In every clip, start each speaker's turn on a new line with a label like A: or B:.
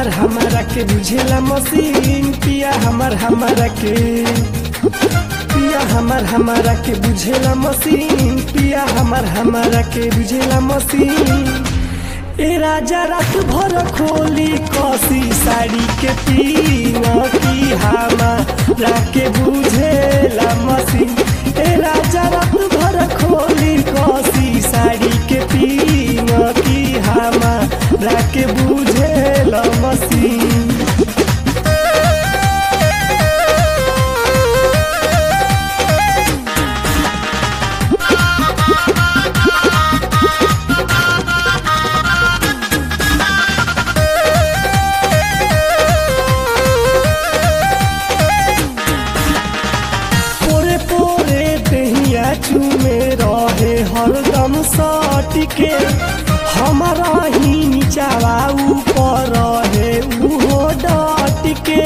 A: हमारा के बुझेला मशीन पिया हमारा के पिया हमारा के बुझेला मशीन पिया हमारा के बुझेला मशीन। ए राजा रात भर खोली कसी साड़ी के पीन की हमारा के बुझेला मशीन। ए राजा रात भर खोली कसी साड़ी के पीन की हमारा के बुझेला मशीन। चूमे रहे हरदम सट के हमारा ही नीचावा ऊपर रहे उहो डट के।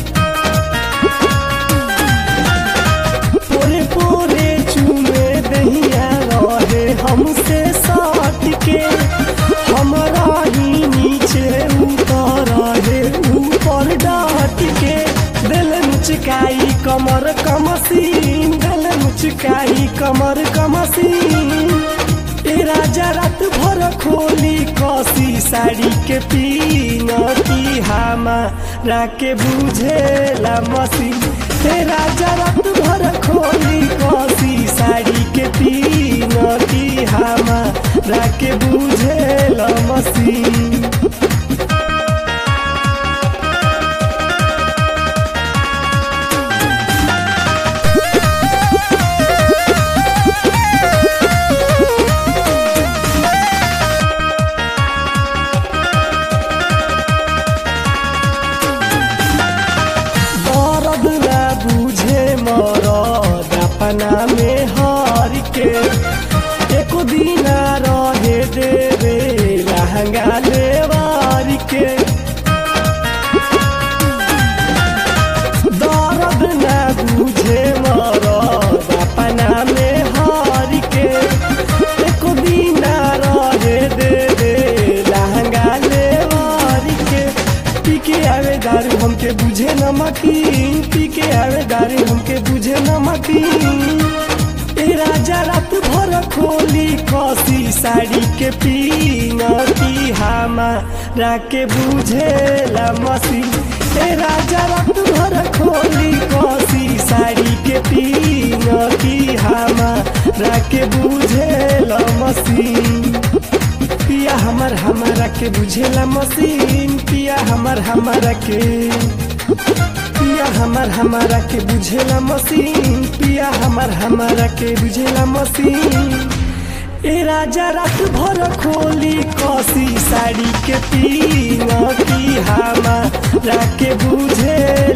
A: पोरे पोरे चूमे दहिया रहे हमसे सट के हमारा ही नीचे उतर रहे ऊपर डट के। दिल मुचकाई कमर कमसीन दिल मुचकाई कमर कमसीन। ए राजा रात भर खोली कसी साड़ी के पीन की हमारा के बुझेला मशीन। ए राजा रात भर खोली कसी साड़ी के पीन की हमारा के बुझेला मशीन। अपना में हार के एको दिन रहे देवे लहंगा लेवार के। दर्द न बुझे मरद अपना में हार के एको दिन रहे देवे लहंगा लेवार के। पी के आवे दारू हमके बुझे नमकीन पी के आवे दारू हमके बुझे नमकीन। ए राजा रात भर खोली कसी साड़ी के पीन की हमारा के बुझेला मशीन। ए राजा रात भर खोली कसी साड़ी के पीन की हमारा के बुझेला मशीन। पिया हमारा के बुझेला मशीन पिया हमारा के पिया हमारा के बुझेला मशीन पिया हमारा के बुझेला मशीन। ए राजा रात भर खोली कसी साड़ी के पीन की हमारा के बुझेला